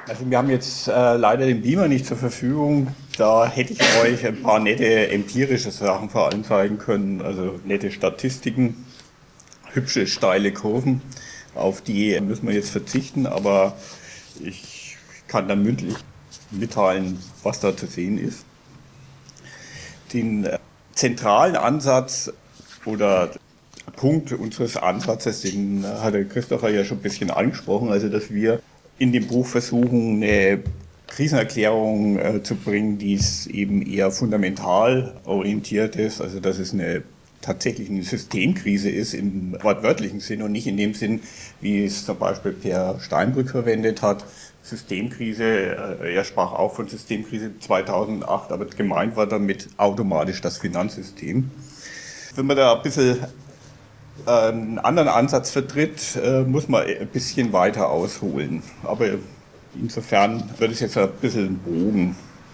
Also wir haben jetzt leider den Beamer nicht zur Verfügung. Da hätte ich euch ein paar nette empirische Sachen vor allem zeigen können, also nette Statistiken, hübsche steile Kurven. Auf die müssen wir jetzt verzichten, aber ich kann dann mündlich mitteilen, was da zu sehen ist. Den zentralen Ansatz oder Punkt unseres Ansatzes, den hat der Christopher ja schon ein bisschen angesprochen, also dass wir in dem Buch versuchen, eine Krisenerklärung zu bringen, die es eben eher fundamental orientiert ist, also dass es tatsächlich eine Systemkrise ist im wortwörtlichen Sinn und nicht in dem Sinn, wie es zum Beispiel Per Steinbrück verwendet hat. Systemkrise, er sprach auch von Systemkrise 2008, aber gemeint war damit automatisch das Finanzsystem. Wenn man da ein bisschen einen anderen Ansatz vertritt, muss man ein bisschen weiter ausholen. Aber insofern wird es jetzt ein bisschen ein Bogen.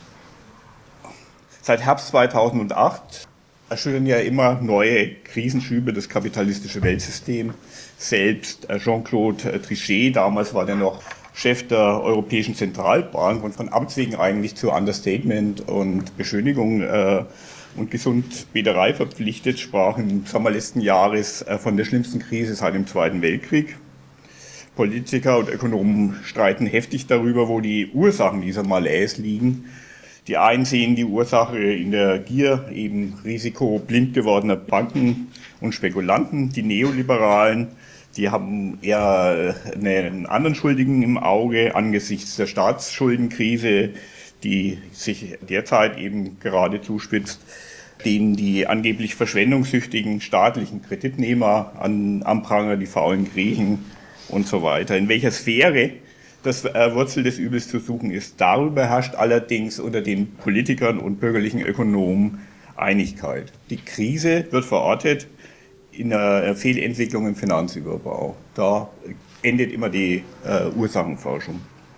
Seit Herbst 2008 erschüttern ja immer neue Krisenschübe das kapitalistische Weltsystem. Selbst Jean-Claude Trichet, damals war der noch Chef der Europäischen Zentralbank und von Amts wegen eigentlich zu Understatement und Beschönigung und Gesundbäderei verpflichtet, sprach im Sommer letzten Jahres von der schlimmsten Krise seit dem Zweiten Weltkrieg. Politiker und Ökonomen streiten heftig darüber, wo die Ursachen dieser Malaise liegen. Die einen sehen die Ursache in der Gier, eben risikoblind gewordener Banken und Spekulanten. Die Neoliberalen, die haben eher einen anderen Schuldigen im Auge angesichts der Staatsschuldenkrise, die sich derzeit eben gerade zuspitzt, denen die angeblich verschwendungssüchtigen staatlichen Kreditnehmer am Pranger, die faulen Griechen und so weiter. In welcher Sphäre das Wurzel des Übels zu suchen ist, darüber herrscht allerdings unter den Politikern und bürgerlichen Ökonomen Einigkeit. Die Krise wird verortet in einer Fehlentwicklung im Finanzüberbau. Da endet immer die Ursachenforschung.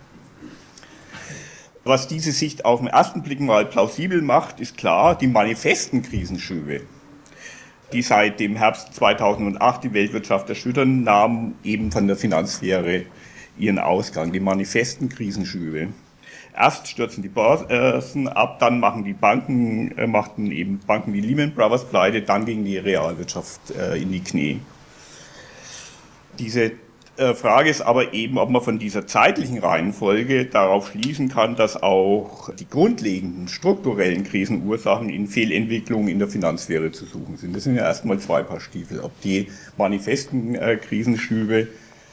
Was diese Sicht auf den ersten Blick mal plausibel macht, ist klar, die manifesten Krisenschübe, die seit dem Herbst 2008 die Weltwirtschaft erschüttern, nahmen eben von der Finanzsphäre ihren Ausgang, die manifesten Krisenschübe. Erst stürzen die Börsen ab, dann machten eben Banken wie Lehman Brothers pleite, dann ging die Realwirtschaft in die Knie. Diese Frage ist aber eben, ob man von dieser zeitlichen Reihenfolge darauf schließen kann, dass auch die grundlegenden strukturellen Krisenursachen in Fehlentwicklungen in der Finanzsphäre zu suchen sind. Das sind ja erstmal zwei Paar Stiefel. Ob die manifesten Krisenschübe,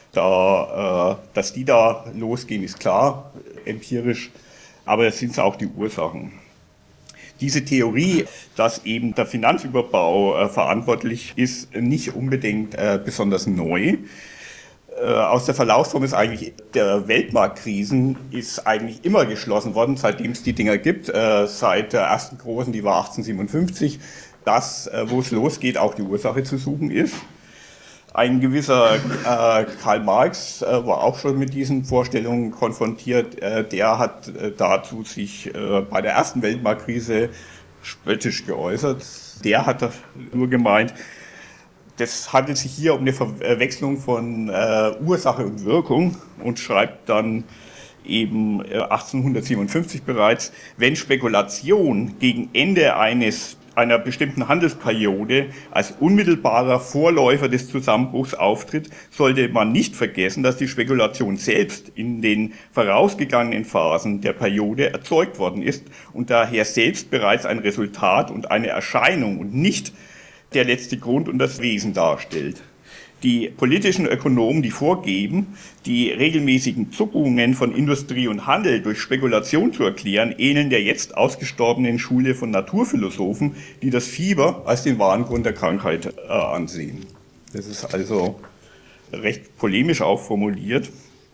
dass die da losgehen, ist klar, empirisch, aber es sind auch die Ursachen. Diese Theorie, dass eben der Finanzüberbau verantwortlich ist, nicht unbedingt besonders neu. Aus der Verlaufsform ist eigentlich der Weltmarktkrisen ist eigentlich immer geschlossen worden, seitdem es die Dinger gibt, seit der ersten großen, die war 1857, dass, wo es losgeht, auch die Ursache zu suchen ist. Ein gewisser Karl Marx war auch schon mit diesen Vorstellungen konfrontiert. Der hat dazu sich bei der ersten Weltmarktkrise spöttisch geäußert. Der hat nur gemeint, das handelt sich hier um eine Verwechslung von Ursache und Wirkung und schreibt dann eben 1857 bereits, wenn Spekulation gegen Ende einer bestimmten Handelsperiode als unmittelbarer Vorläufer des Zusammenbruchs auftritt, sollte man nicht vergessen, dass die Spekulation selbst in den vorausgegangenen Phasen der Periode erzeugt worden ist und daher selbst bereits ein Resultat und eine Erscheinung und nicht der letzte Grund und das Wesen darstellt. Die politischen Ökonomen, die vorgeben, die regelmäßigen Zuckungen von Industrie und Handel durch Spekulation zu erklären, ähneln der jetzt ausgestorbenen Schule von Naturphilosophen, die das Fieber als den wahren Grund der Krankheit ansehen. Das ist also recht polemisch auch formuliert.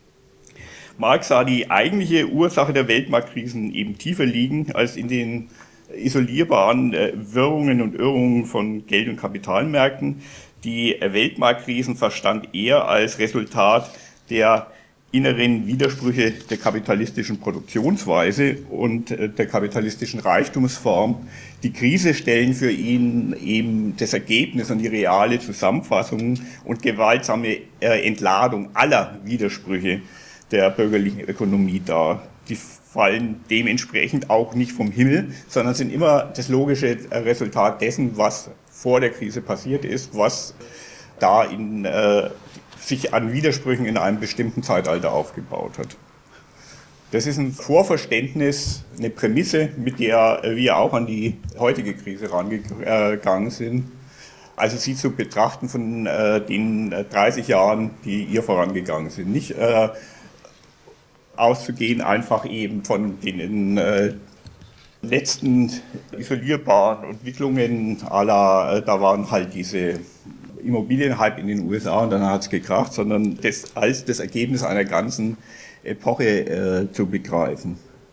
Marx sah die eigentliche Ursache der Weltmarktkrisen eben tiefer liegen als in den isolierbaren Wirrungen und Irrungen von Geld- und Kapitalmärkten. Die Weltmarktkrisen verstand er als Resultat der inneren Widersprüche der kapitalistischen Produktionsweise und der kapitalistischen Reichtumsform. Die Krise stellen für ihn eben das Ergebnis und die reale Zusammenfassung und gewaltsame Entladung aller Widersprüche der bürgerlichen Ökonomie dar. Die fallen dementsprechend auch nicht vom Himmel, sondern sind immer das logische Resultat dessen, was vor der Krise passiert ist, was da sich an Widersprüchen in einem bestimmten Zeitalter aufgebaut hat. Das ist ein Vorverständnis, eine Prämisse, mit der wir auch an die heutige Krise rangegangen sind. Also sie zu betrachten von den 30 Jahren, die ihr vorangegangen sind. Nicht auszugehen einfach eben von den letzten isolierbaren Entwicklungen da waren halt diese Immobilienhype in den USA und dann hat es gekracht, sondern das als das Ergebnis einer ganzen Epoche zu begreifen.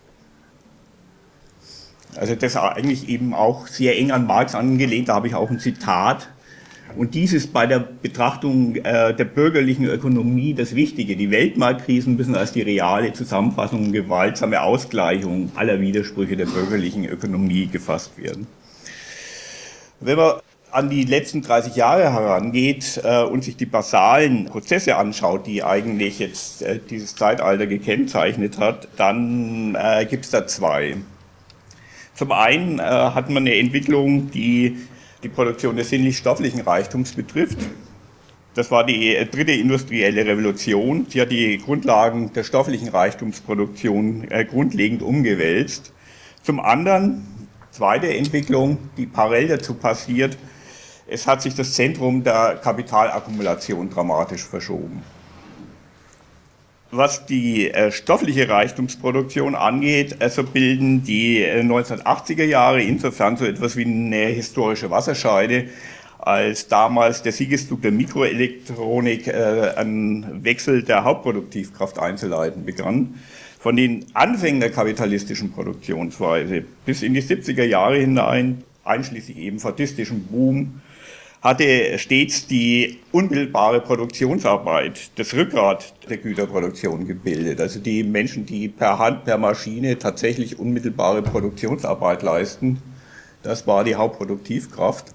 Also das ist eigentlich eben auch sehr eng an Marx angelehnt, da habe ich auch ein Zitat. Und dies ist bei der Betrachtung der bürgerlichen Ökonomie das Wichtige. Die Weltmarktkrisen müssen als die reale Zusammenfassung und gewaltsame Ausgleichung aller Widersprüche der bürgerlichen Ökonomie gefasst werden. Wenn man an die letzten 30 Jahre herangeht und sich die basalen Prozesse anschaut, die eigentlich jetzt dieses Zeitalter gekennzeichnet hat, dann gibt es da zwei. Zum einen hat man eine Entwicklung, die die Produktion des sinnlich-stofflichen Reichtums betrifft. Das war die dritte industrielle Revolution. Sie hat die Grundlagen der stofflichen Reichtumsproduktion grundlegend umgewälzt. Zum anderen, zweite Entwicklung, die parallel dazu passiert, es hat sich das Zentrum der Kapitalakkumulation dramatisch verschoben. Was die stoffliche Reichtumsproduktion angeht, so bilden die 1980er Jahre insofern so etwas wie eine historische Wasserscheide, als damals der Siegeszug der Mikroelektronik einen Wechsel der Hauptproduktivkraft einzuleiten begann. Von den Anfängen der kapitalistischen Produktionsweise bis in die 70er Jahre hinein, einschließlich eben fordistischen Boom, hatte stets die unmittelbare Produktionsarbeit das Rückgrat der Güterproduktion gebildet. Also die Menschen, die per Hand, per Maschine tatsächlich unmittelbare Produktionsarbeit leisten, das war die Hauptproduktivkraft.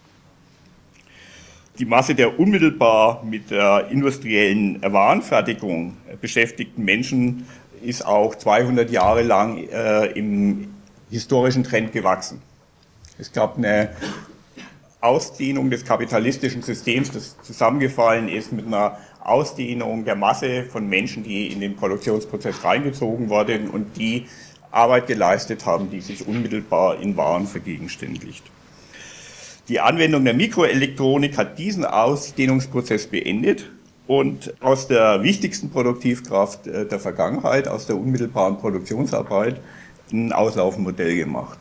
Die Masse der unmittelbar mit der industriellen Warenfertigung beschäftigten Menschen ist auch 200 Jahre lang im historischen Trend gewachsen. Es gab eine Ausdehnung des kapitalistischen Systems, das zusammengefallen ist mit einer Ausdehnung der Masse von Menschen, die in den Produktionsprozess reingezogen wurden und die Arbeit geleistet haben, die sich unmittelbar in Waren vergegenständigt. Die Anwendung der Mikroelektronik hat diesen Ausdehnungsprozess beendet und aus der wichtigsten Produktivkraft der Vergangenheit, aus der unmittelbaren Produktionsarbeit, ein Auslaufmodell gemacht.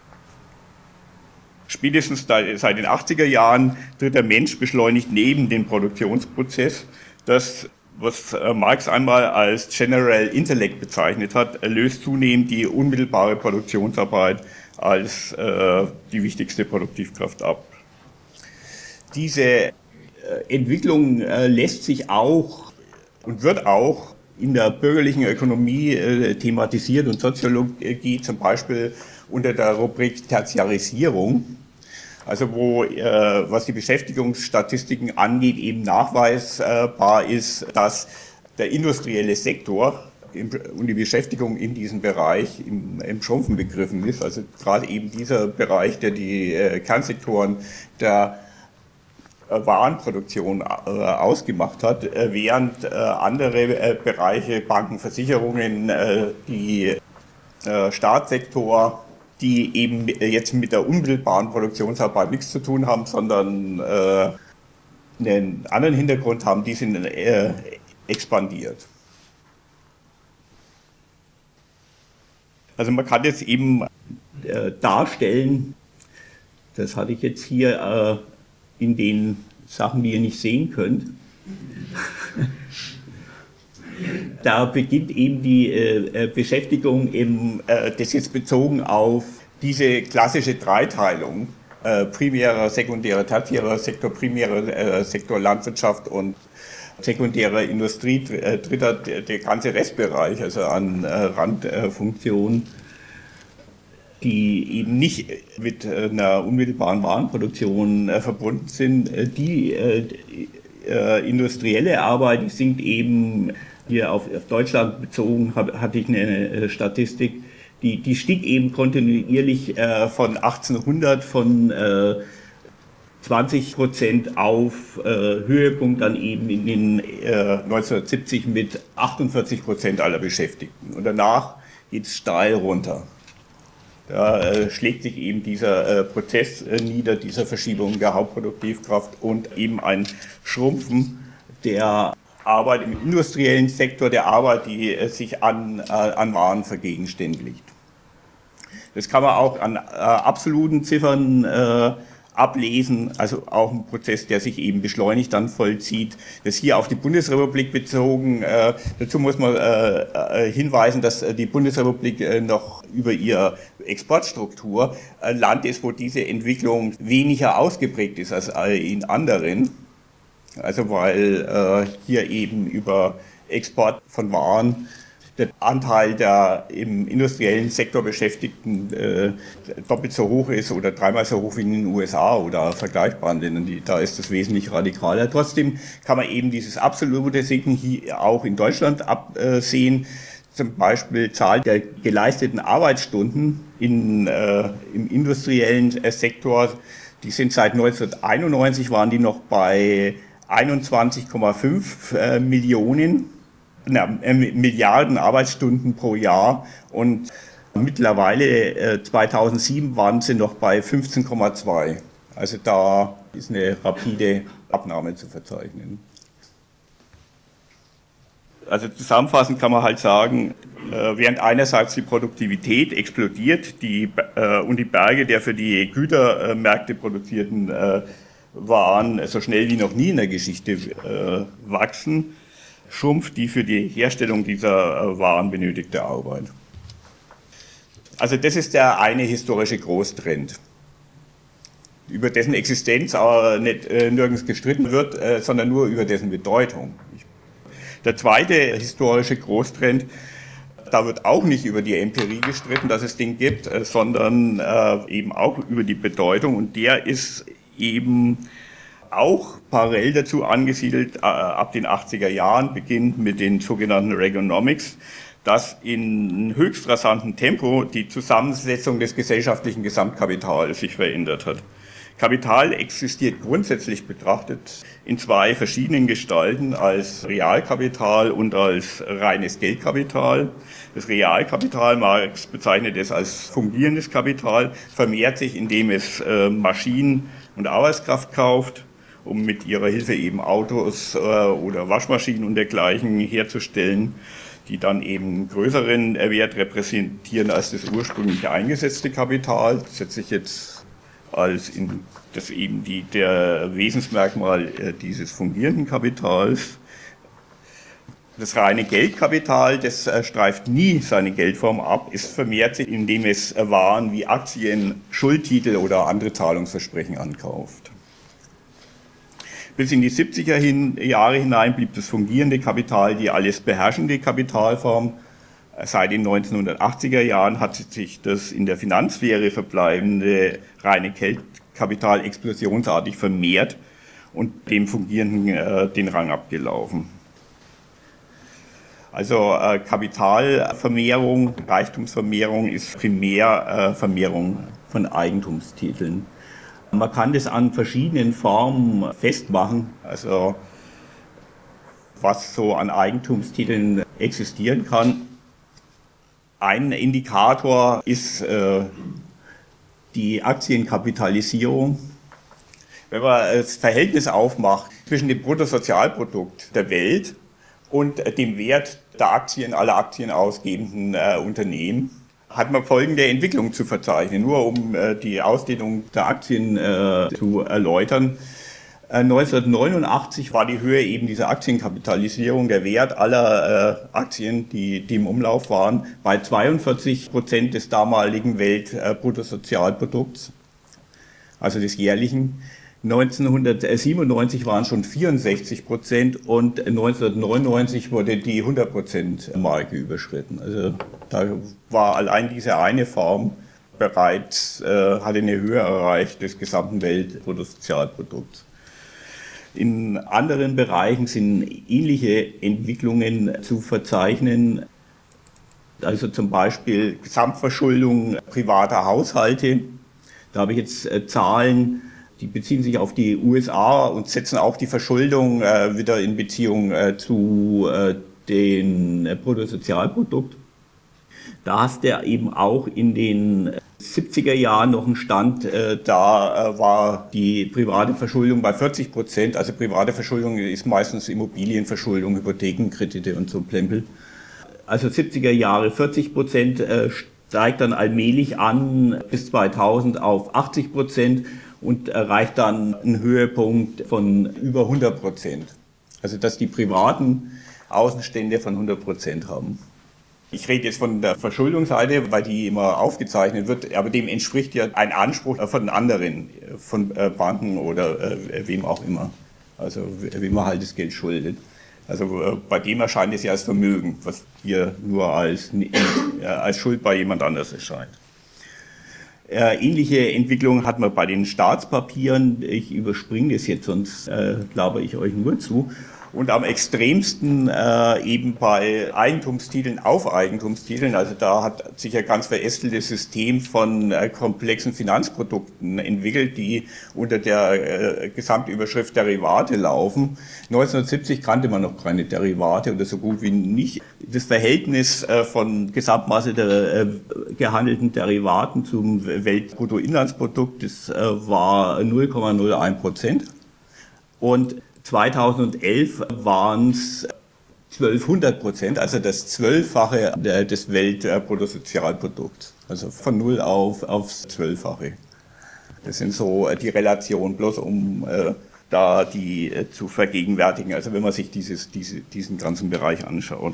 Spätestens seit den 80er Jahren tritt der Mensch beschleunigt neben den Produktionsprozess. Das, was Marx einmal als General Intellect bezeichnet hat, löst zunehmend die unmittelbare Produktionsarbeit als die wichtigste Produktivkraft ab. Diese Entwicklung lässt sich auch und wird auch in der bürgerlichen Ökonomie thematisiert und Soziologie zum Beispiel unter der Rubrik Tertiarisierung, also wo, was die Beschäftigungsstatistiken angeht, eben nachweisbar ist, dass der industrielle Sektor und die Beschäftigung in diesem Bereich im Schrumpfen begriffen ist. Also gerade eben dieser Bereich, der die Kernsektoren der Warenproduktion ausgemacht hat, während andere Bereiche, Banken, Versicherungen, die Staatssektor, die eben jetzt mit der unmittelbaren Produktionsarbeit nichts zu tun haben, sondern einen anderen Hintergrund haben, die sind expandiert. Also man kann jetzt eben darstellen, das hatte ich jetzt hier in den Sachen, die ihr nicht sehen könnt. Da beginnt eben die Beschäftigung, das jetzt bezogen auf diese klassische Dreiteilung, primärer, sekundärer, tertiärer Sektor, primärer Sektor Landwirtschaft und sekundärer Industrie, dritter der ganze Restbereich, also an Randfunktionen, die eben nicht mit einer unmittelbaren Warenproduktion verbunden sind. Die industrielle Arbeit, die sinkt eben hier auf Deutschland bezogen hatte ich eine Statistik, die stieg eben kontinuierlich von 1800 von 20% auf Höhepunkt dann eben in den 1970 mit 48% aller Beschäftigten. Und danach geht es steil runter. Da schlägt sich eben dieser Prozess nieder, dieser Verschiebung der Hauptproduktivkraft und eben ein Schrumpfen der Arbeit im industriellen Sektor, der Arbeit, die sich an Waren vergegenständigt. Das kann man auch an absoluten Ziffern ablesen, also auch ein Prozess, der sich eben beschleunigt dann vollzieht. Das hier auf die Bundesrepublik bezogen, dazu muss man hinweisen, dass die Bundesrepublik noch über ihre Exportstruktur ein Land ist, wo diese Entwicklung weniger ausgeprägt ist als in anderen. Also weil hier eben über Export von Waren der Anteil der im industriellen Sektor Beschäftigten doppelt so hoch ist oder dreimal so hoch wie in den USA oder vergleichbaren Ländern. Da ist das wesentlich radikaler. Trotzdem kann man eben dieses absolute Sinken hier auch in Deutschland absehen. Zum Beispiel Zahl der geleisteten Arbeitsstunden im industriellen Sektor. Die sind seit 1991 waren die noch bei 21,5 Milliarden Arbeitsstunden pro Jahr und mittlerweile 2007 waren sie noch bei 15,2. Also da ist eine rapide Abnahme zu verzeichnen. Also zusammenfassend kann man halt sagen, während einerseits die Produktivität explodiert und die Berge der für die Gütermärkte produzierten Waren so schnell wie noch nie in der Geschichte wachsen, schrumpft die für die Herstellung dieser Waren benötigte Arbeit. Also das ist der eine historische Großtrend, über dessen Existenz aber nicht nirgends gestritten wird, sondern nur über dessen Bedeutung. Der zweite historische Großtrend, da wird auch nicht über die Empirie gestritten, dass es den gibt, sondern eben auch über die Bedeutung, und der ist eben auch parallel dazu angesiedelt, ab den 80er Jahren, beginnt mit den sogenannten Reaganomics, dass in höchst rasantem Tempo die Zusammensetzung des gesellschaftlichen Gesamtkapitals sich verändert hat. Kapital existiert grundsätzlich betrachtet in zwei verschiedenen Gestalten, als Realkapital und als reines Geldkapital. Das Realkapital, Marx bezeichnet es als fungierendes Kapital, vermehrt sich, indem es Maschinen und Arbeitskraft kauft, um mit ihrer Hilfe eben Autos oder Waschmaschinen und dergleichen herzustellen, die dann eben größeren Wert repräsentieren als das ursprünglich eingesetzte Kapital. Das setze ich jetzt als das eben der Wesensmerkmal dieses fungierenden Kapitals. Das reine Geldkapital, das streift nie seine Geldform ab, es vermehrt sich, indem es Waren wie Aktien, Schuldtitel oder andere Zahlungsversprechen ankauft. Bis in die 70er Jahre hinein blieb das fungierende Kapital die alles beherrschende Kapitalform. Seit den 1980er Jahren hat sich das in der Finanzsphäre verbleibende reine Geldkapital explosionsartig vermehrt und dem Fungierenden den Rang abgelaufen. Also Kapitalvermehrung, Reichtumsvermehrung ist primär Vermehrung von Eigentumstiteln. Man kann das an verschiedenen Formen festmachen, also was so an Eigentumstiteln existieren kann. Ein Indikator ist die Aktienkapitalisierung. Wenn man das Verhältnis aufmacht zwischen dem Bruttosozialprodukt der Welt und dem Wert der Aktien aller aktienausgebenden Unternehmen, hat man folgende Entwicklung zu verzeichnen, nur um die Ausdehnung der Aktien zu erläutern. 1989 war die Höhe eben dieser Aktienkapitalisierung, der Wert aller Aktien, die im Umlauf waren, bei 42% des damaligen Weltbruttosozialprodukts, also des jährlichen. 1997 waren schon 64% und 1999 wurde die 100%-Marke überschritten. Also da war allein diese eine Form bereits, hatte eine Höhe erreicht des gesamten Weltbruttosozialprodukts. In anderen Bereichen sind ähnliche Entwicklungen zu verzeichnen. Also zum Beispiel Gesamtverschuldung privater Haushalte. Da habe ich jetzt Zahlen, die beziehen sich auf die USA und setzen auch die Verschuldung wieder in Beziehung zu dem Bruttosozialprodukt. Da hast du eben auch in den 70er Jahren noch einen Stand, da war die private Verschuldung bei 40%. Also private Verschuldung ist meistens Immobilienverschuldung, Hypothekenkredite und so Plempel. Also 70er Jahre 40%, steigt dann allmählich an bis 2000 auf 80% und erreicht dann einen Höhepunkt von über 100%. Also dass die privaten Außenstände von 100% haben. Ich rede jetzt von der Verschuldungsseite, weil die immer aufgezeichnet wird, aber dem entspricht ja ein Anspruch von anderen, von Banken oder wem auch immer. Also wem man halt das Geld schuldet. Also bei dem erscheint es ja als Vermögen, was hier nur als Schuld bei jemand anders erscheint. Ähnliche Entwicklungen hat man bei den Staatspapieren. Ich überspringe das jetzt, sonst glaube ich euch nur zu. Und am extremsten eben bei Eigentumstiteln auf Eigentumstiteln. Also da hat sich ein ganz verästeltes System von komplexen Finanzprodukten entwickelt, die unter der Gesamtüberschrift Derivate laufen. 1970 kannte man noch keine Derivate oder so gut wie nicht. Das Verhältnis von Gesamtmasse der gehandelten Derivaten zum Weltbruttoinlandsprodukt, das war 0,01%. Und 2011 waren es 1200%, also das 12-fache des Weltbruttosozialprodukts. Also von 0 aufs 12-fache. Das sind so die Relationen, bloß um da die zu vergegenwärtigen, also wenn man sich diesen ganzen Bereich anschaut.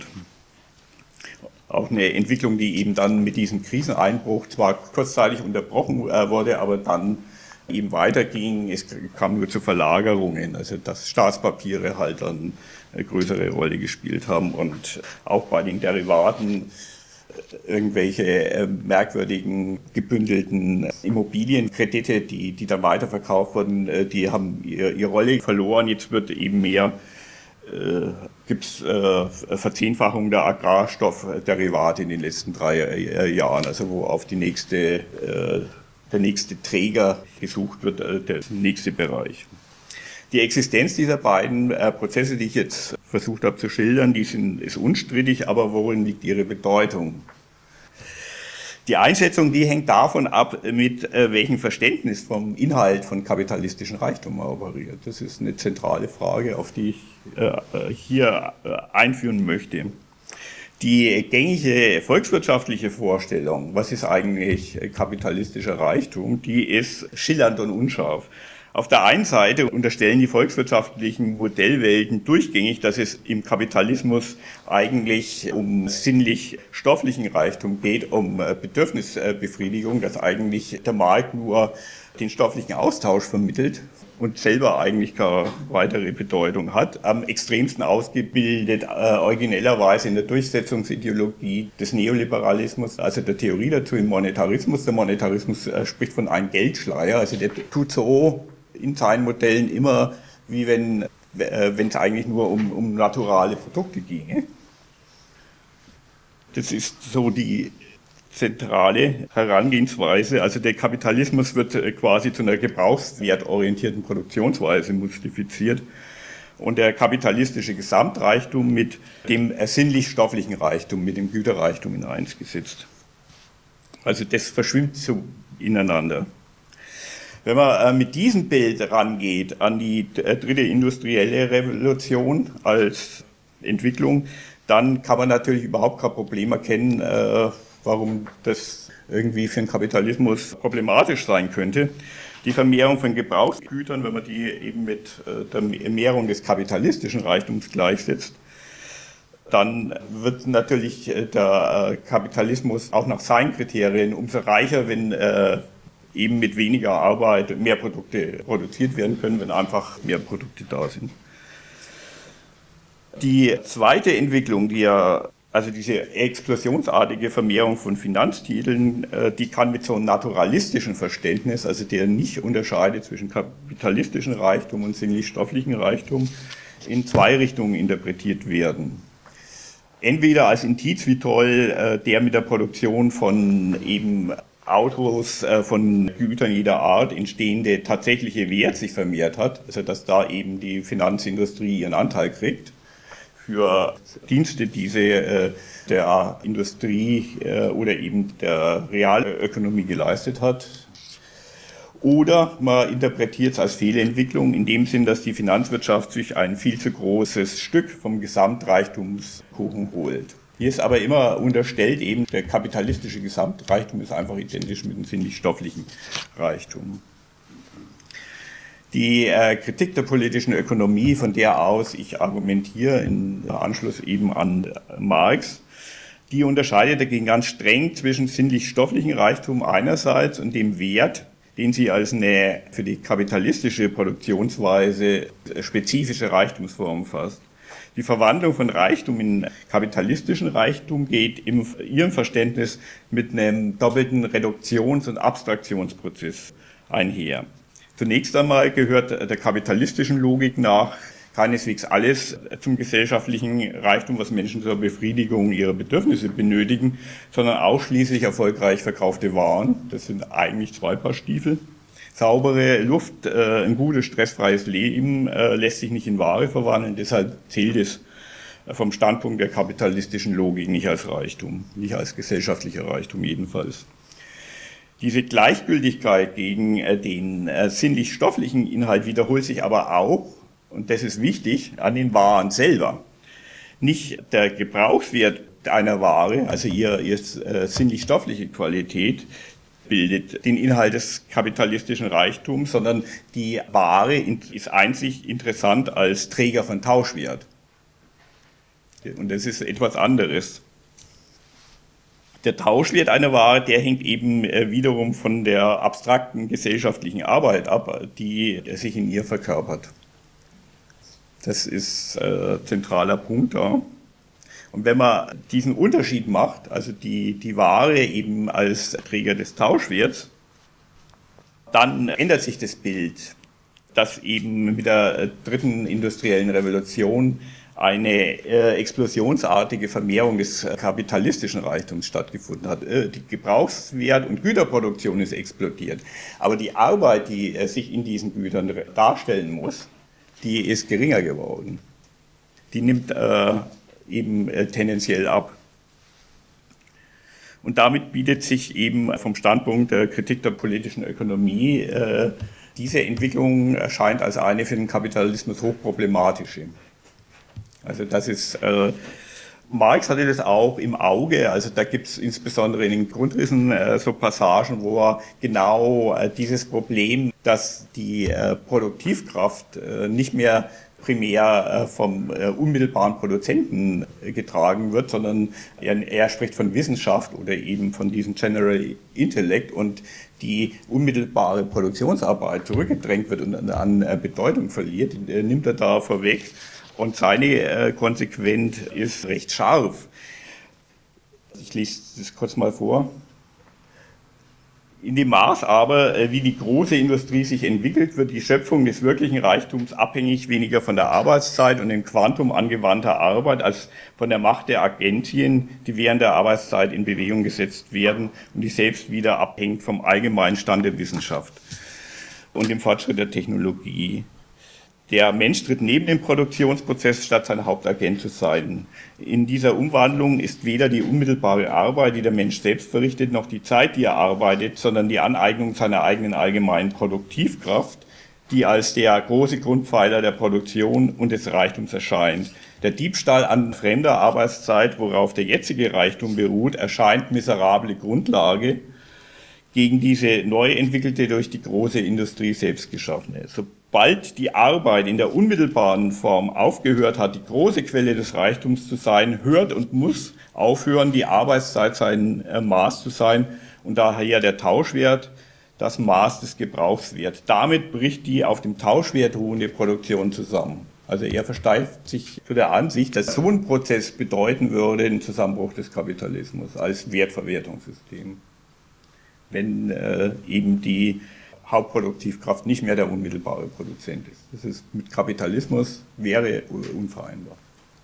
Auch eine Entwicklung, die eben dann mit diesem Kriseneinbruch zwar kurzzeitig unterbrochen wurde, aber dann eben weiterging. Es kam nur zu Verlagerungen, also dass Staatspapiere halt dann eine größere Rolle gespielt haben und auch bei den Derivaten irgendwelche merkwürdigen gebündelten Immobilienkredite, die dann weiterverkauft wurden, die haben ihre Rolle verloren. Jetzt wird eben mehr, gibt's Verzehnfachung der Agrarstoffderivate in den letzten 3 Jahren, also wo auf die der nächste Träger gesucht wird, der nächste Bereich. Die Existenz dieser beiden Prozesse, die ich jetzt versucht habe zu schildern, ist unstrittig, aber worin liegt ihre Bedeutung? Die Einschätzung, die hängt davon ab, mit welchem Verständnis vom Inhalt von kapitalistischem Reichtum man operiert. Das ist eine zentrale Frage, auf die ich hier einführen möchte. Die gängige volkswirtschaftliche Vorstellung, was ist eigentlich kapitalistischer Reichtum, die ist schillernd und unscharf. Auf der einen Seite unterstellen die volkswirtschaftlichen Modellwelten durchgängig, dass es im Kapitalismus eigentlich um sinnlich-stofflichen Reichtum geht, um Bedürfnisbefriedigung, dass eigentlich der Markt nur den stofflichen Austausch vermittelt und selber eigentlich keine weitere Bedeutung hat. Am extremsten ausgebildet, originellerweise in der Durchsetzungsideologie des Neoliberalismus, also der Theorie dazu im Monetarismus. Der Monetarismus spricht von einem Geldschleier, also der tut so in seinen Modellen immer, wie wenn es eigentlich nur um naturale Produkte ginge. Das ist so die zentrale Herangehensweise. Also der Kapitalismus wird quasi zu einer gebrauchswertorientierten Produktionsweise mustifiziert und der kapitalistische Gesamtreichtum mit dem sinnlich-stofflichen Reichtum, mit dem Güterreichtum in eins gesetzt. Also das verschwimmt so ineinander. Wenn man mit diesem Bild rangeht an die dritte industrielle Revolution als Entwicklung, dann kann man natürlich überhaupt kein Problem erkennen, warum das irgendwie für den Kapitalismus problematisch sein könnte. Die Vermehrung von Gebrauchsgütern, wenn man die eben mit der Mehrung des kapitalistischen Reichtums gleichsetzt, dann wird natürlich der Kapitalismus auch nach seinen Kriterien umso reicher, wenn eben mit weniger Arbeit mehr Produkte produziert werden können, wenn einfach mehr Produkte da sind. Die zweite Entwicklung, die ja Also diese explosionsartige Vermehrung von Finanztiteln, die kann mit so einem naturalistischen Verständnis, also der nicht unterscheidet zwischen kapitalistischen Reichtum und sinnlich-stofflichen Reichtum, in zwei Richtungen interpretiert werden. Entweder als Indiz, wie toll der mit der Produktion von eben Autos, von Gütern jeder Art entstehende tatsächliche Wert sich vermehrt hat, also dass da eben die Finanzindustrie ihren Anteil kriegt für Dienste, die sie der Industrie oder eben der Realökonomie geleistet hat. Oder man interpretiert es als Fehlentwicklung in dem Sinn, dass die Finanzwirtschaft sich ein viel zu großes Stück vom Gesamtreichtumskuchen holt. Hier ist aber immer unterstellt, eben der kapitalistische Gesamtreichtum ist einfach identisch mit dem sinnlich-stofflichen Reichtum. Die Kritik der politischen Ökonomie, von der aus ich argumentiere, im Anschluss eben an Marx, die unterscheidet dagegen ganz streng zwischen sinnlich-stofflichen Reichtum einerseits und dem Wert, den sie als eine für die kapitalistische Produktionsweise spezifische Reichtumsform fasst. Die Verwandlung von Reichtum in kapitalistischen Reichtum geht in ihrem Verständnis mit einem doppelten Reduktions- und Abstraktionsprozess einher. Zunächst einmal gehört der kapitalistischen Logik nach keineswegs alles zum gesellschaftlichen Reichtum, was Menschen zur Befriedigung ihrer Bedürfnisse benötigen, sondern ausschließlich erfolgreich verkaufte Waren. Das sind eigentlich zwei Paar Stiefel. Saubere Luft, ein gutes, stressfreies Leben lässt sich nicht in Ware verwandeln, deshalb zählt es vom Standpunkt der kapitalistischen Logik nicht als Reichtum, nicht als gesellschaftlicher Reichtum jedenfalls. Diese Gleichgültigkeit gegen den sinnlich-stofflichen Inhalt wiederholt sich aber auch, und das ist wichtig, an den Waren selber. Nicht der Gebrauchswert einer Ware, also ihre sinnlich-stoffliche Qualität, bildet den Inhalt des kapitalistischen Reichtums, sondern die Ware ist einzig interessant als Träger von Tauschwert. Und das ist etwas anderes. Der Tauschwert einer Ware, der hängt eben wiederum von der abstrakten gesellschaftlichen Arbeit ab, die sich in ihr verkörpert. Das ist zentraler Punkt da. Und wenn man diesen Unterschied macht, also die Ware eben als Träger des Tauschwerts, dann ändert sich das Bild, dass eben mit der dritten industriellen Revolution eine explosionsartige Vermehrung des kapitalistischen Reichtums stattgefunden hat. Die Gebrauchswert- und Güterproduktion ist explodiert. Aber die Arbeit, die sich in diesen Gütern darstellen muss, die ist geringer geworden. Die nimmt eben tendenziell ab. Und damit bietet sich eben vom Standpunkt der Kritik der politischen Ökonomie diese Entwicklung erscheint als eine für den Kapitalismus hochproblematische. Also das ist, Marx hatte das auch im Auge, also da gibt es insbesondere in den Grundrissen so Passagen, wo er genau dieses Problem, dass die Produktivkraft nicht mehr primär vom unmittelbaren Produzenten getragen wird, sondern er spricht von Wissenschaft oder eben von diesem General Intellect und die unmittelbare Produktionsarbeit zurückgedrängt wird und an Bedeutung verliert, nimmt er da vorweg. Und seine Konsequenz ist recht scharf. Ich lese das kurz mal vor. In dem Maß aber, wie die große Industrie sich entwickelt, wird die Schöpfung des wirklichen Reichtums abhängig weniger von der Arbeitszeit und dem Quantum angewandter Arbeit als von der Macht der Agentien, die während der Arbeitszeit in Bewegung gesetzt werden und die selbst wieder abhängt vom allgemeinen Stand der Wissenschaft und dem Fortschritt der Technologie. Der Mensch tritt neben dem Produktionsprozess, statt sein Hauptagent zu sein. In dieser Umwandlung ist weder die unmittelbare Arbeit, die der Mensch selbst verrichtet, noch die Zeit, die er arbeitet, sondern die Aneignung seiner eigenen allgemeinen Produktivkraft, die als der große Grundpfeiler der Produktion und des Reichtums erscheint. Der Diebstahl an fremder Arbeitszeit, worauf der jetzige Reichtum beruht, erscheint miserable Grundlage gegen diese neu entwickelte, durch die große Industrie selbst geschaffene. Sobald die Arbeit in der unmittelbaren Form aufgehört hat, die große Quelle des Reichtums zu sein, hört und muss aufhören, die Arbeitszeit sein Maß zu sein und daher der Tauschwert das Maß des Gebrauchswerts. Damit bricht die auf dem Tauschwert ruhende Produktion zusammen. Also er versteift sich zu der Ansicht, dass so ein Prozess bedeuten würde den Zusammenbruch des Kapitalismus als Wertverwertungssystem, wenn eben die Hauptproduktivkraft nicht mehr der unmittelbare Produzent ist. Das ist mit Kapitalismus wäre unvereinbar.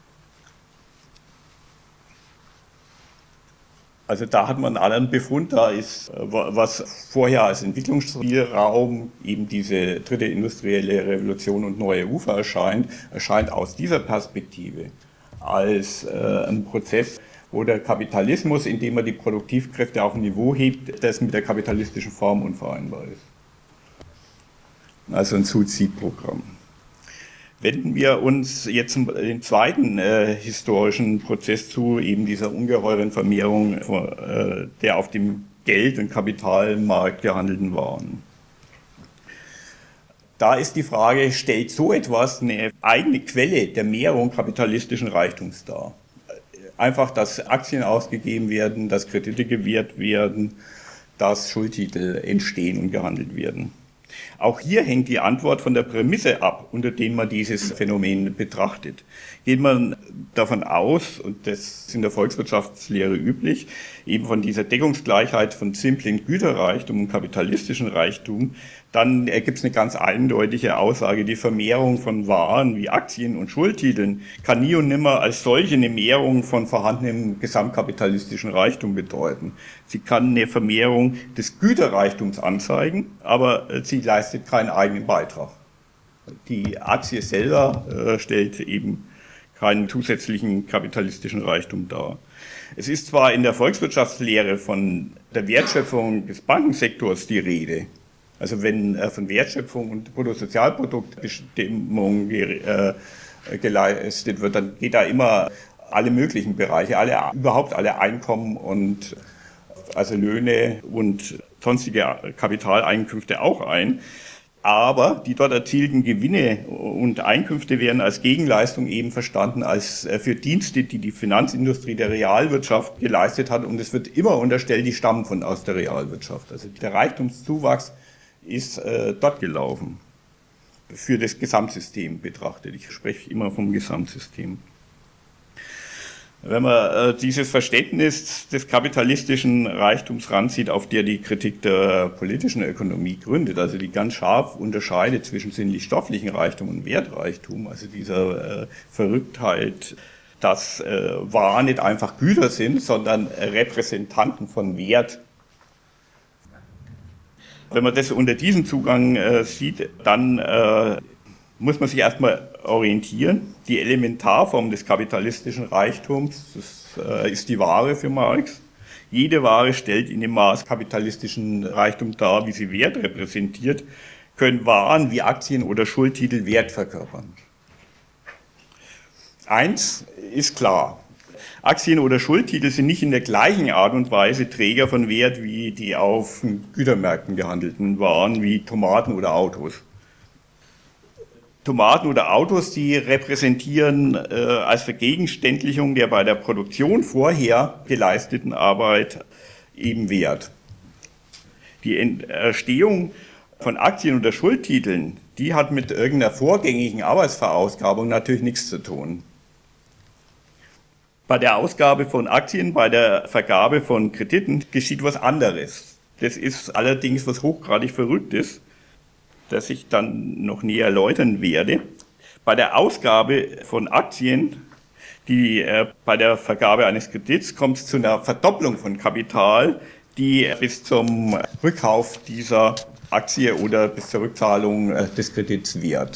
Also da hat man einen anderen Befund, da ist, was vorher als Entwicklungsspielraum eben diese dritte industrielle Revolution und neue Ufer erscheint aus dieser Perspektive als ein Prozess, wo der Kapitalismus, indem er die Produktivkräfte auf ein Niveau hebt, das mit der kapitalistischen Form unvereinbar ist. Also ein Suizidprogramm. Wenden wir uns jetzt den zweiten historischen Prozess zu, eben dieser ungeheuren Vermehrung der auf dem Geld- und Kapitalmarkt gehandelten Waren. Da ist die Frage, stellt so etwas eine eigene Quelle der Mehrung kapitalistischen Reichtums dar? Einfach, dass Aktien ausgegeben werden, dass Kredite gewährt werden, dass Schuldtitel entstehen und gehandelt werden. Auch hier hängt die Antwort von der Prämisse ab, unter der man dieses Phänomen betrachtet. Geht man davon aus, und das ist in der Volkswirtschaftslehre üblich, eben von dieser Deckungsgleichheit von simplem Güterreichtum und kapitalistischen Reichtum, dann ergibt es eine ganz eindeutige Aussage, die Vermehrung von Waren wie Aktien und Schuldtiteln kann nie und nimmer als solche eine Mehrung von vorhandenem gesamtkapitalistischen Reichtum bedeuten. Sie kann eine Vermehrung des Güterreichtums anzeigen, aber sie leistet keinen eigenen Beitrag. Die Aktie selber stellt eben keinen zusätzlichen kapitalistischen Reichtum dar. Es ist zwar in der Volkswirtschaftslehre von der Wertschöpfung des Bankensektors die Rede, also wenn von Wertschöpfung und Bruttosozialproduktbestimmung geleistet wird, dann geht da immer alle möglichen Bereiche, überhaupt alle Einkommen und also Löhne und sonstige Kapitaleinkünfte auch ein. Aber die dort erzielten Gewinne und Einkünfte werden als Gegenleistung eben verstanden als für Dienste, die die Finanzindustrie der Realwirtschaft geleistet hat. Und es wird immer unterstellt, die stammen aus der Realwirtschaft. Also der Reichtumszuwachs ist dort gelaufen, für das Gesamtsystem betrachtet. Ich spreche immer vom Gesamtsystem. Wenn man dieses Verständnis des kapitalistischen Reichtums ranzieht, auf der die Kritik der politischen Ökonomie gründet, also die ganz scharf unterscheidet zwischen sinnlich-stofflichen Reichtum und Wertreichtum, also dieser Verrücktheit, dass Waren nicht einfach Güter sind, sondern Repräsentanten von Wert. Wenn man das unter diesem Zugang sieht, dann muss man sich erstmal orientieren. Die Elementarform des kapitalistischen Reichtums, das ist die Ware für Marx. Jede Ware stellt in dem Maß kapitalistischen Reichtum dar, wie sie Wert repräsentiert, können Waren wie Aktien oder Schuldtitel Wert verkörpern. Eins ist klar. Aktien oder Schuldtitel sind nicht in der gleichen Art und Weise Träger von Wert wie die auf Gütermärkten gehandelten Waren wie Tomaten oder Autos. Tomaten oder Autos, die repräsentieren als Vergegenständlichung der bei der Produktion vorher geleisteten Arbeit eben Wert. Die Entstehung von Aktien oder Schuldtiteln, die hat mit irgendeiner vorgängigen Arbeitsverausgabung natürlich nichts zu tun. Bei der Ausgabe von Aktien, bei der Vergabe von Krediten geschieht was anderes. Das ist allerdings was hochgradig Verrücktes, das ich dann noch näher erläutern werde. Bei der Ausgabe von Aktien, bei der Vergabe eines Kredits, kommt es zu einer Verdopplung von Kapital, die bis zum Rückkauf dieser Aktie oder bis zur Rückzahlung des Kredits währt.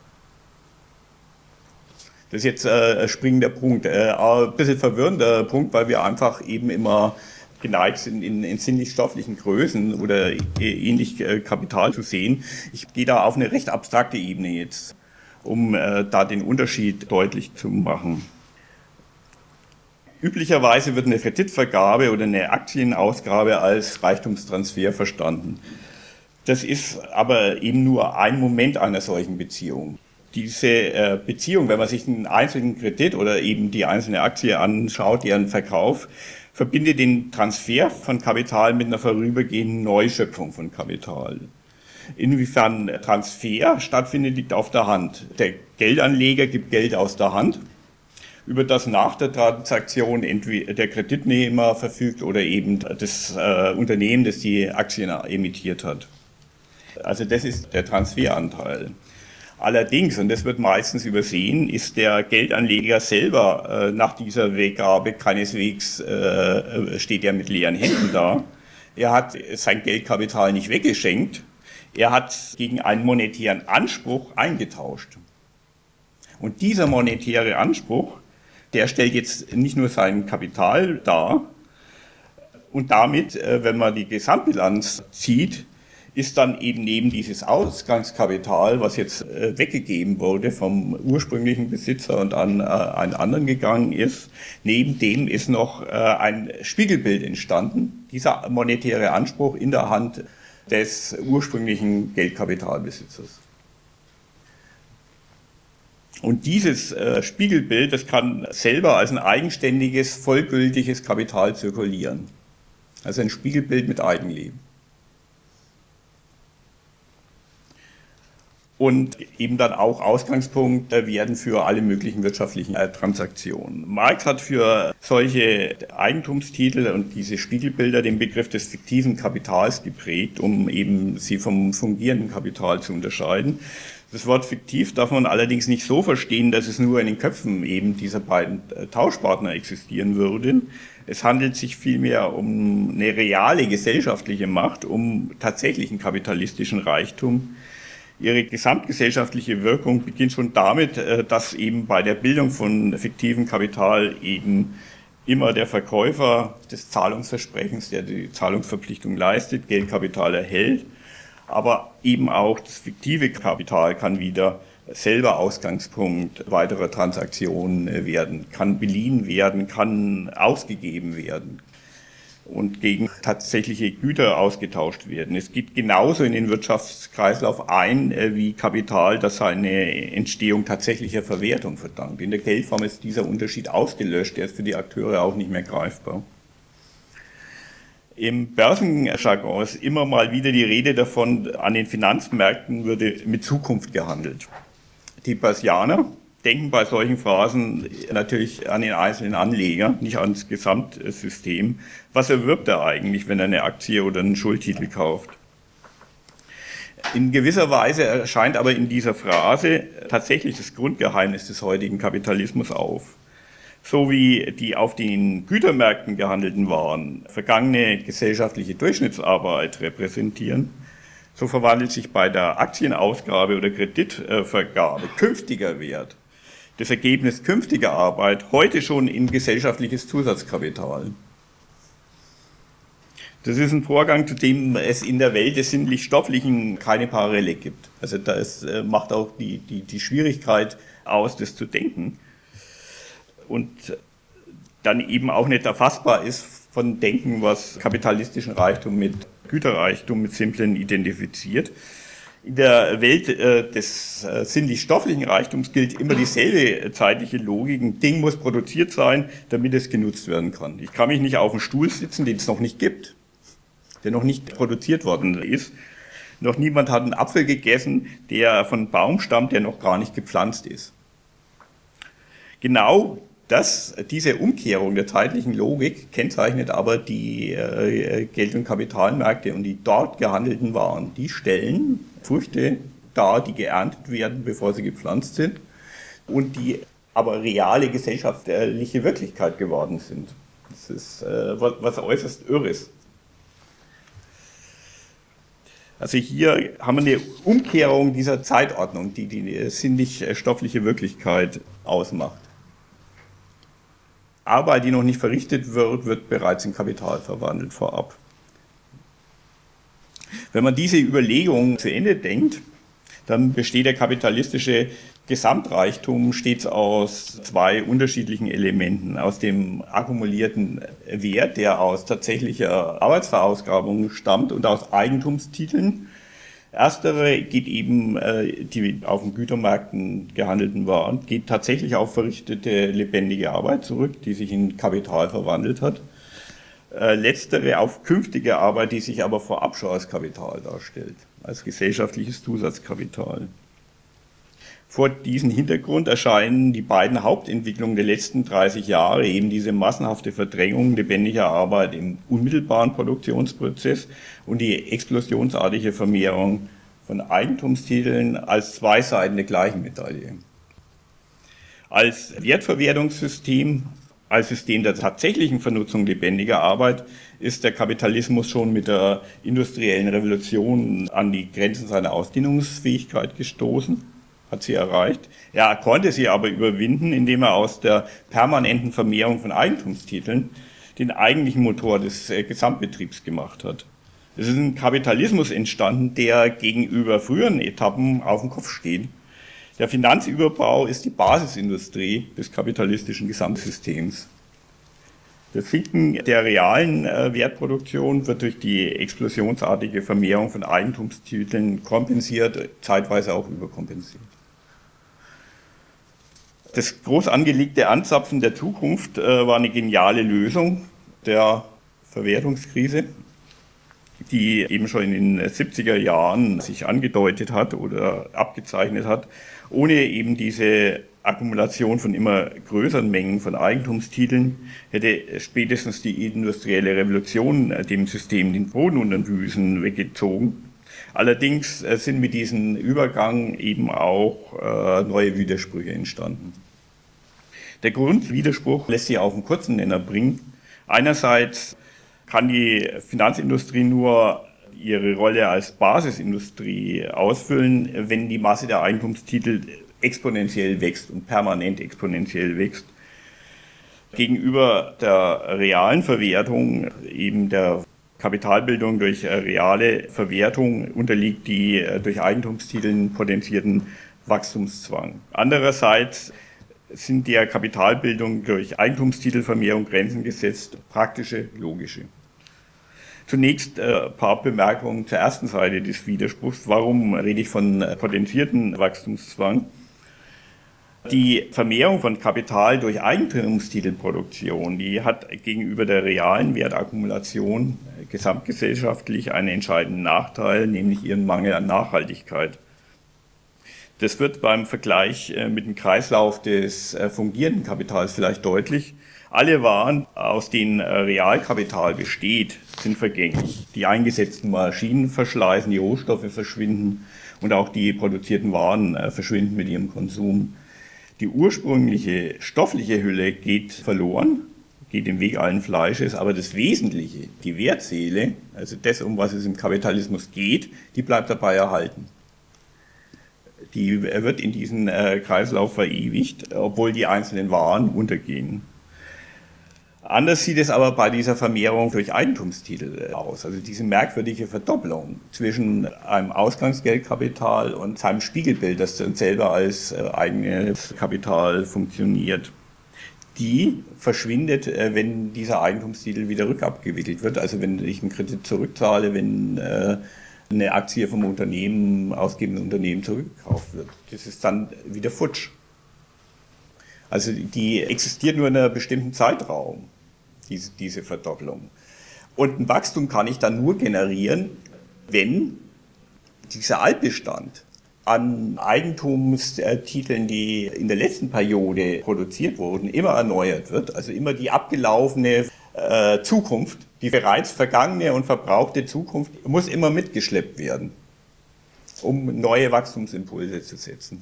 Das ist jetzt ein springender Punkt, ein bisschen verwirrender Punkt, weil wir einfach eben immer geneigt sind, in sinnlich-stofflichen Größen oder ähnlich Kapital zu sehen. Ich gehe da auf eine recht abstrakte Ebene jetzt, um da den Unterschied deutlich zu machen. Üblicherweise wird eine Kreditvergabe oder eine Aktienausgabe als Reichtumstransfer verstanden. Das ist aber eben nur ein Moment einer solchen Beziehung. Diese Beziehung, wenn man sich einen einzelnen Kredit oder eben die einzelne Aktie anschaut, deren Verkauf, verbindet den Transfer von Kapital mit einer vorübergehenden Neuschöpfung von Kapital. Inwiefern Transfer stattfindet, liegt auf der Hand. Der Geldanleger gibt Geld aus der Hand, über das nach der Transaktion entweder der Kreditnehmer verfügt oder eben das Unternehmen, das die Aktien emittiert hat. Also das ist der Transferanteil. Allerdings, und das wird meistens übersehen, ist der Geldanleger selber nach dieser Weggabe keineswegs, steht er mit leeren Händen da. Er hat sein Geldkapital nicht weggeschenkt, er hat gegen einen monetären Anspruch eingetauscht. Und dieser monetäre Anspruch, der stellt jetzt nicht nur sein Kapital dar und damit, wenn man die Gesamtbilanz zieht, ist dann eben neben dieses Ausgangskapital, was jetzt weggegeben wurde vom ursprünglichen Besitzer und an einen anderen gegangen ist, neben dem ist noch ein Spiegelbild entstanden, dieser monetäre Anspruch in der Hand des ursprünglichen Geldkapitalbesitzers. Und dieses Spiegelbild, das kann selber als ein eigenständiges, vollgültiges Kapital zirkulieren. Also ein Spiegelbild mit Eigenleben. Und eben dann auch Ausgangspunkt werden für alle möglichen wirtschaftlichen Transaktionen. Marx hat für solche Eigentumstitel und diese Spiegelbilder den Begriff des fiktiven Kapitals geprägt, um eben sie vom fungierenden Kapital zu unterscheiden. Das Wort fiktiv darf man allerdings nicht so verstehen, dass es nur in den Köpfen eben dieser beiden Tauschpartner existieren würde. Es handelt sich vielmehr um eine reale gesellschaftliche Macht, um tatsächlichen kapitalistischen Reichtum. Ihre gesamtgesellschaftliche Wirkung beginnt schon damit, dass eben bei der Bildung von fiktivem Kapital eben immer der Verkäufer des Zahlungsversprechens, der die Zahlungsverpflichtung leistet, Geldkapital erhält. Aber eben auch das fiktive Kapital kann wieder selber Ausgangspunkt weiterer Transaktionen werden, kann beliehen werden, kann ausgegeben werden und gegen tatsächliche Güter ausgetauscht werden. Es geht genauso in den Wirtschaftskreislauf ein wie Kapital, das seine Entstehung tatsächlicher Verwertung verdankt. In der Geldform ist dieser Unterschied ausgelöscht, der ist für die Akteure auch nicht mehr greifbar. Im Börsenjargon ist immer mal wieder die Rede davon, an den Finanzmärkten würde mit Zukunft gehandelt. Die Börsianer denken bei solchen Phrasen natürlich an den einzelnen Anleger, nicht ans Gesamtsystem. Was erwirbt er eigentlich, wenn er eine Aktie oder einen Schuldtitel kauft? In gewisser Weise erscheint aber in dieser Phrase tatsächlich das Grundgeheimnis des heutigen Kapitalismus auf. So wie die auf den Gütermärkten gehandelten Waren vergangene gesellschaftliche Durchschnittsarbeit repräsentieren, so verwandelt sich bei der Aktienausgabe oder Kreditvergabe künftiger Wert, das Ergebnis künftiger Arbeit, heute schon in gesellschaftliches Zusatzkapital. Das ist ein Vorgang, zu dem es in der Welt des Sinnlich-Stofflichen keine Parallele gibt. Also das macht auch die Schwierigkeit aus, das zu denken. Und dann eben auch nicht erfassbar ist von Denken, was kapitalistischen Reichtum mit Güterreichtum, mit Simplen identifiziert. In der Welt des sinnlich-stofflichen Reichtums gilt immer dieselbe zeitliche Logik. Ein Ding muss produziert sein, damit es genutzt werden kann. Ich kann mich nicht auf einen Stuhl sitzen, den es noch nicht gibt, der noch nicht produziert worden ist. Noch niemand hat einen Apfel gegessen, der von einem Baum stammt, der noch gar nicht gepflanzt ist. Genau diese Umkehrung der zeitlichen Logik kennzeichnet aber die Geld- und Kapitalmärkte und die dort gehandelten Waren. Die stellen Früchte dar, die geerntet werden, bevor sie gepflanzt sind und die aber reale gesellschaftliche Wirklichkeit geworden sind. Das ist was äußerst Irres. Also hier haben wir eine Umkehrung dieser Zeitordnung, die sinnlich-stoffliche Wirklichkeit ausmacht. Arbeit, die noch nicht verrichtet wird, wird bereits in Kapital verwandelt vorab. Wenn man diese Überlegung zu Ende denkt, dann besteht der kapitalistische Gesamtreichtum stets aus zwei unterschiedlichen Elementen. Aus dem akkumulierten Wert, der aus tatsächlicher Arbeitsverausgabung stammt und aus Eigentumstiteln. Erstere geht eben, die auf den Gütermärkten gehandelten Waren, geht tatsächlich auf verrichtete lebendige Arbeit zurück, die sich in Kapital verwandelt hat. Letztere auf künftige Arbeit, die sich aber vorab schon als Kapital darstellt. als gesellschaftliches Zusatzkapital. Vor diesem Hintergrund erscheinen die beiden Hauptentwicklungen der letzten 30 Jahre, eben diese massenhafte Verdrängung lebendiger Arbeit im unmittelbaren Produktionsprozess und die explosionsartige Vermehrung von Eigentumstiteln, als zwei Seiten der gleichen Medaille. Als Wertverwertungssystem, als System der tatsächlichen Vernutzung lebendiger Arbeit ist der Kapitalismus schon mit der industriellen Revolution an die Grenzen seiner Ausdehnungsfähigkeit gestoßen, hat sie erreicht. Er konnte sie aber überwinden, indem er aus der permanenten Vermehrung von Eigentumstiteln den eigentlichen Motor des Gesamtbetriebs gemacht hat. Es ist ein Kapitalismus entstanden, der gegenüber früheren Etappen auf dem Kopf steht. Der Finanzüberbau ist die Basisindustrie des kapitalistischen Gesamtsystems. Das Sinken der realen Wertproduktion wird durch die explosionsartige Vermehrung von Eigentumstiteln kompensiert, zeitweise auch überkompensiert. Das groß angelegte Anzapfen der Zukunft war eine geniale Lösung der Verwertungskrise, die eben schon in den 70er Jahren sich angedeutet hat oder abgezeichnet hat, ohne eben diese Akkumulation von immer größeren Mengen von Eigentumstiteln hätte spätestens die industrielle Revolution dem System den Boden unter den Füßen weggezogen. Allerdings sind mit diesem Übergang eben auch neue Widersprüche entstanden. Der Grundwiderspruch lässt sich auf einen kurzen Nenner bringen. Einerseits kann die Finanzindustrie nur ihre Rolle als Basisindustrie ausfüllen, wenn die Masse der Eigentumstitel exponentiell wächst und permanent exponentiell wächst. Gegenüber der realen Verwertung, eben der Kapitalbildung durch reale Verwertung, unterliegt die durch Eigentumstiteln potenzierten Wachstumszwang. Andererseits sind der Kapitalbildung durch Eigentumstitelvermehrung Grenzen gesetzt, praktische, logische. Zunächst ein paar Bemerkungen zur ersten Seite des Widerspruchs. Warum rede ich von potenzierten Wachstumszwang? Die Vermehrung von Kapital durch Eigentumstitelproduktion, die hat gegenüber der realen Wertakkumulation gesamtgesellschaftlich einen entscheidenden Nachteil, nämlich ihren Mangel an Nachhaltigkeit. Das wird beim Vergleich mit dem Kreislauf des fungierenden Kapitals vielleicht deutlich. Alle Waren, aus denen Realkapital besteht, sind vergänglich. Die eingesetzten Maschinen verschleißen, die Rohstoffe verschwinden und auch die produzierten Waren verschwinden mit ihrem Konsum. Die ursprüngliche stoffliche Hülle geht verloren, geht den Weg allen Fleisches, aber das Wesentliche, die Wertseele, also das, um was es im Kapitalismus geht, die bleibt dabei erhalten. Die wird in diesen Kreislauf verewigt, obwohl die einzelnen Waren untergehen. Anders sieht es aber bei dieser Vermehrung durch Eigentumstitel aus. Also diese merkwürdige Verdopplung zwischen einem Ausgangsgeldkapital und seinem Spiegelbild, das dann selber als eigenes Kapital funktioniert. Die verschwindet, wenn dieser Eigentumstitel wieder rückabgewickelt wird. Also wenn ich einen Kredit zurückzahle, wenn eine Aktie vom Unternehmen, ausgebenden Unternehmen zurückgekauft wird. Das ist dann wieder futsch. Also die existiert nur in einem bestimmten Zeitraum, diese Verdopplung. Und ein Wachstum kann ich dann nur generieren, wenn dieser Altbestand an Eigentumstiteln, die in der letzten Periode produziert wurden, immer erneuert wird. Also immer die abgelaufene Zukunft, die bereits vergangene und verbrauchte Zukunft muss immer mitgeschleppt werden, um neue Wachstumsimpulse zu setzen.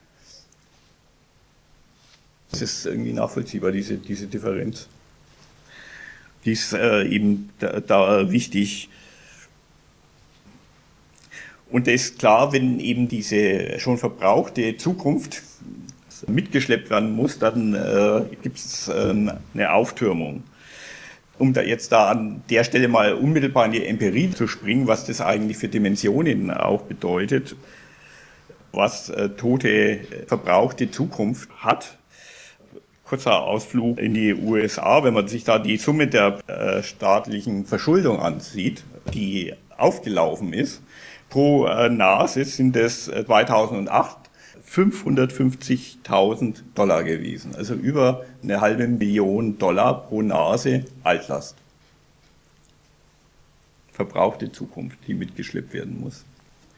Das ist irgendwie nachvollziehbar, diese Differenz. Die ist eben da wichtig. Und da ist klar, wenn eben diese schon verbrauchte Zukunft mitgeschleppt werden muss, dann gibt es eine Auftürmung. Um da jetzt an der Stelle mal unmittelbar in die Empirie zu springen, was das eigentlich für Dimensionen auch bedeutet, was tote, verbrauchte Zukunft hat. Kurzer Ausflug in die USA, wenn man sich da die Summe der staatlichen Verschuldung ansieht, die aufgelaufen ist. Pro Nase sind es 2008 $550.000 gewesen, also über $500.000 pro Nase Altlast. Verbrauchte Zukunft, die mitgeschleppt werden muss.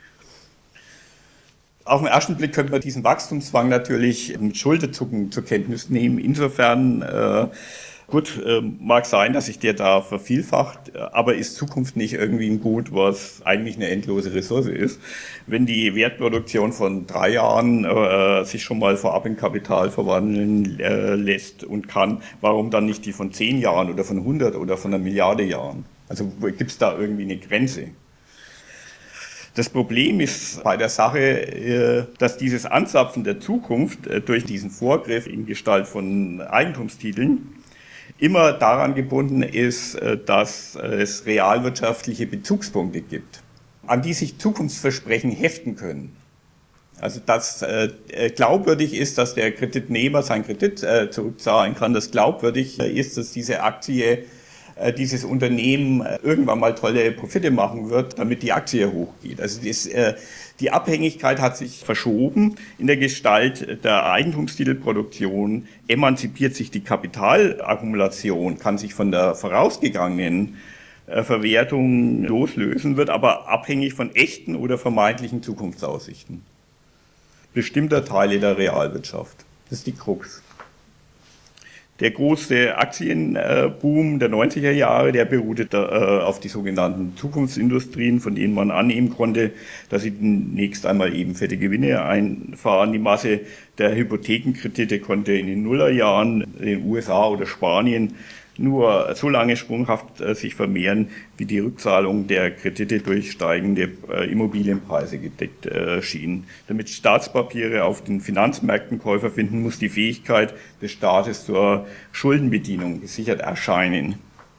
Auf den ersten Blick könnte man diesen Wachstumszwang natürlich mit Schulterzucken zur Kenntnis nehmen. Insofern, mag sein, dass sich der da vervielfacht, aber ist Zukunft nicht irgendwie ein Gut, was eigentlich eine endlose Ressource ist? Wenn die Wertproduktion von 3 Jahren sich schon mal vorab in Kapital verwandeln lässt und kann, warum dann nicht die von 10 Jahren oder von 100 oder von 1 Milliarde Jahren? Also gibt es da irgendwie eine Grenze? Das Problem ist bei der Sache, dass dieses Anzapfen der Zukunft durch diesen Vorgriff in Gestalt von Eigentumstiteln immer daran gebunden ist, dass es realwirtschaftliche Bezugspunkte gibt, an die sich Zukunftsversprechen heften können. Also dass glaubwürdig ist, dass der Kreditnehmer seinen Kredit zurückzahlen kann, dass glaubwürdig ist, dass diese Aktie, dieses Unternehmen irgendwann mal tolle Profite machen wird, damit die Aktie hochgeht. Also die Abhängigkeit hat sich verschoben in der Gestalt der Eigentumstitelproduktion, emanzipiert sich die Kapitalakkumulation, kann sich von der vorausgegangenen Verwertung loslösen, wird aber abhängig von echten oder vermeintlichen Zukunftsaussichten bestimmter Teile der Realwirtschaft. Das ist die Krux. Der große Aktienboom der 90er Jahre, der beruhte auf die sogenannten Zukunftsindustrien, von denen man annehmen konnte, dass sie demnächst einmal eben fette Gewinne einfahren. Die Masse der Hypothekenkredite konnte in den Nullerjahren in den USA oder Spanien nur so lange sprunghaft sich vermehren, wie die Rückzahlung der Kredite durch steigende Immobilienpreise gedeckt schien. Damit Staatspapiere auf den Finanzmärkten Käufer finden, muss die Fähigkeit des Staates zur Schuldenbedienung gesichert erscheinen.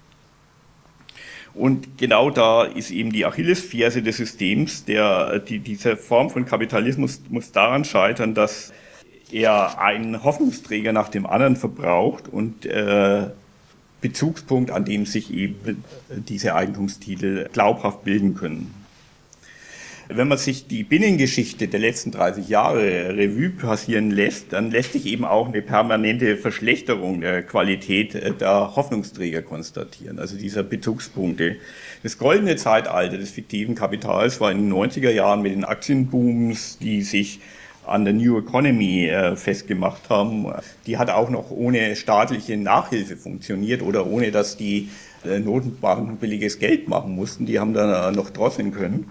Und genau da ist eben die Achillesferse des Systems. Diese Form von Kapitalismus muss daran scheitern, dass er einen Hoffnungsträger nach dem anderen verbraucht und Bezugspunkt, an dem sich eben diese Eigentumstitel glaubhaft bilden können. Wenn man sich die Binnengeschichte der letzten 30 Jahre Revue passieren lässt, dann lässt sich eben auch eine permanente Verschlechterung der Qualität der Hoffnungsträger konstatieren, also dieser Bezugspunkte. Das goldene Zeitalter des fiktiven Kapitals war in den 90er Jahren mit den Aktienbooms, die sich an der New Economy festgemacht haben. Die hat auch noch ohne staatliche Nachhilfe funktioniert oder ohne, dass die Notenbanken billiges Geld machen mussten. Die haben dann noch drosseln können.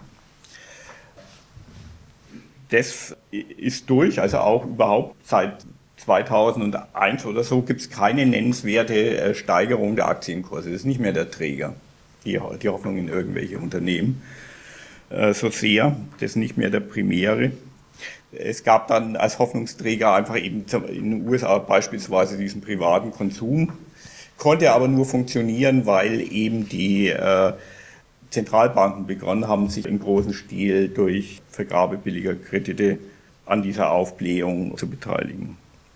Das ist durch, also auch überhaupt seit 2001 oder so gibt es keine nennenswerte Steigerung der Aktienkurse. Das ist nicht mehr der Träger, die Hoffnung in irgendwelche Unternehmen so sehr. Das ist nicht mehr der Primäre. Es gab dann als Hoffnungsträger einfach eben in den USA beispielsweise diesen privaten Konsum, konnte aber nur funktionieren, weil eben die Zentralbanken begonnen haben, sich im großen Stil durch Vergabe billiger Kredite an dieser Aufblähung zu beteiligen.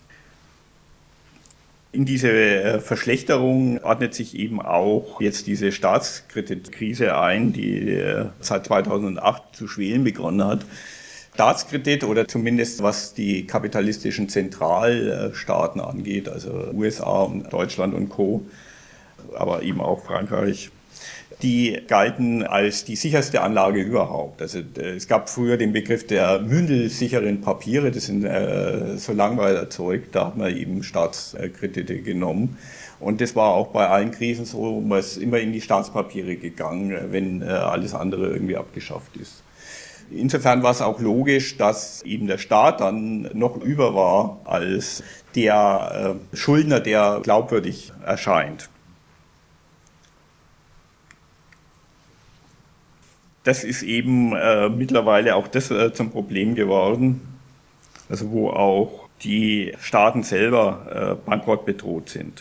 In diese Verschlechterung ordnet sich eben auch jetzt diese Staatskreditkrise ein, die seit 2008 zu schwelen begonnen hat. Staatskredit oder zumindest was die kapitalistischen Zentralstaaten angeht, also USA und Deutschland und Co., aber eben auch Frankreich, die galten als die sicherste Anlage überhaupt. Also es gab früher den Begriff der mündelsicheren Papiere, das sind so Langweil erzeugt, da hat man eben Staatskredite genommen. Und das war auch bei allen Krisen so, man ist immer in die Staatspapiere gegangen, wenn alles andere irgendwie abgeschafft ist. Insofern war es auch logisch, dass eben der Staat dann noch über war als der Schuldner, der glaubwürdig erscheint. Das ist eben mittlerweile auch das zum Problem geworden, also wo auch die Staaten selber bankrottbedroht sind.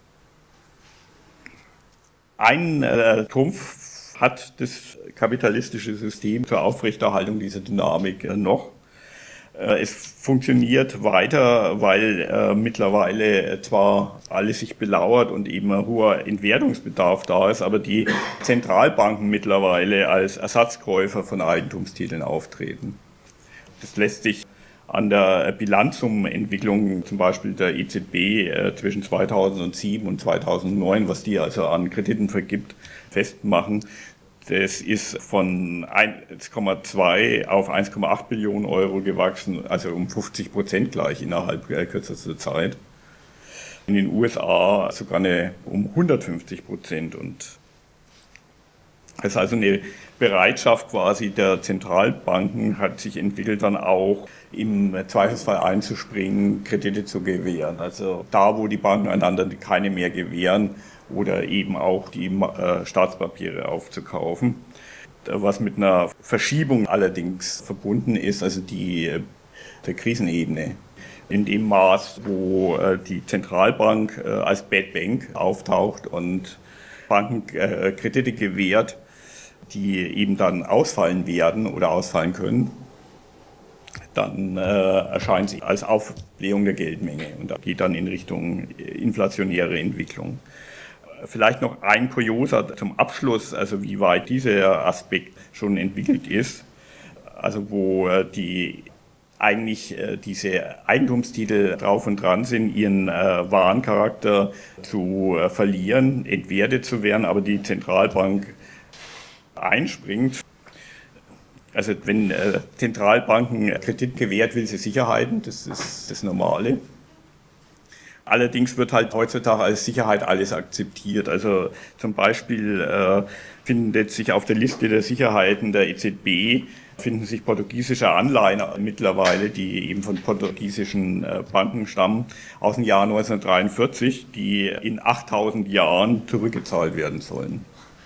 Ein Trumpf hat das kapitalistische System zur Aufrechterhaltung dieser Dynamik noch. Es funktioniert weiter, weil mittlerweile zwar alles sich belauert und eben ein hoher Entwertungsbedarf da ist, aber die Zentralbanken mittlerweile als Ersatzkäufer von Eigentumstiteln auftreten. Das lässt sich an der Bilanzsummenentwicklung zum Beispiel der EZB zwischen 2007 und 2009, was die also an Krediten vergibt, festmachen. Das ist von 1,2 auf 1,8 Billionen Euro gewachsen, also um 50% gleich innerhalb kürzester Zeit. In den USA sogar um 150%. Und das ist also eine Bereitschaft quasi der Zentralbanken hat sich entwickelt, dann auch im Zweifelsfall einzuspringen, Kredite zu gewähren. Also da, wo die Banken einander keine mehr gewähren, oder eben auch die Staatspapiere aufzukaufen. Was mit einer Verschiebung allerdings verbunden ist, also der Krisenebene. In dem Maß, wo die Zentralbank als Bad Bank auftaucht und Banken Kredite gewährt, die eben dann ausfallen werden oder ausfallen können, dann erscheint sie als Aufblähung der Geldmenge und das geht dann in Richtung inflationäre Entwicklung. Vielleicht noch ein Kurioser zum Abschluss, also wie weit dieser Aspekt schon entwickelt ist, also wo diese Eigentumstitel drauf und dran sind, ihren wahren Charakter zu verlieren, entwertet zu werden, aber die Zentralbank einspringt. Also wenn Zentralbanken Kredit gewährt, will sie Sicherheiten, das ist das Normale. Allerdings wird halt heutzutage als Sicherheit alles akzeptiert. Also zum Beispiel findet sich auf der Liste der Sicherheiten der EZB finden sich portugiesische Anleihen mittlerweile, die eben von portugiesischen Banken stammen, aus dem Jahr 1943, die in 8000 Jahren zurückgezahlt werden sollen.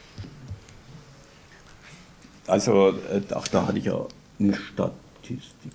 Also, da hatte ich ja eine Statistik.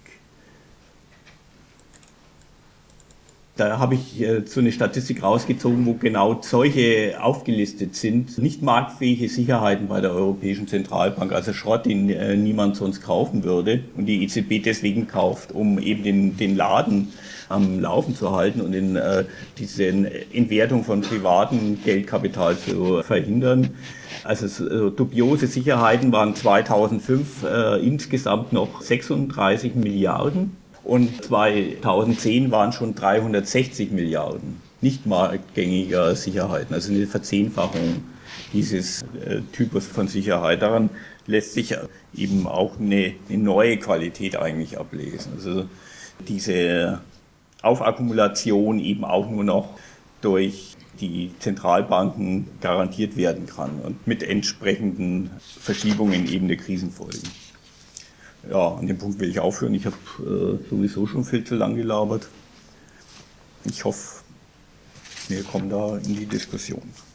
Da habe ich so eine Statistik rausgezogen, wo genau solche aufgelistet sind. Nicht marktfähige Sicherheiten bei der Europäischen Zentralbank, also Schrott, den niemand sonst kaufen würde und die EZB deswegen kauft, um eben den Laden am Laufen zu halten und diese Entwertung von privatem Geldkapital zu verhindern. Also dubiose Sicherheiten waren 2005 insgesamt noch 36 Milliarden. Und 2010 waren schon 360 Milliarden nicht marktgängiger Sicherheiten, also eine Verzehnfachung dieses Typus von Sicherheit. Daran lässt sich eben auch eine neue Qualität eigentlich ablesen. Also diese Aufakkumulation eben auch nur noch durch die Zentralbanken garantiert werden kann und mit entsprechenden Verschiebungen eben der Krisenfolgen. Ja, an dem Punkt will ich aufhören. Ich habe sowieso schon viel zu lang gelabert. Ich hoffe, wir kommen da in die Diskussion.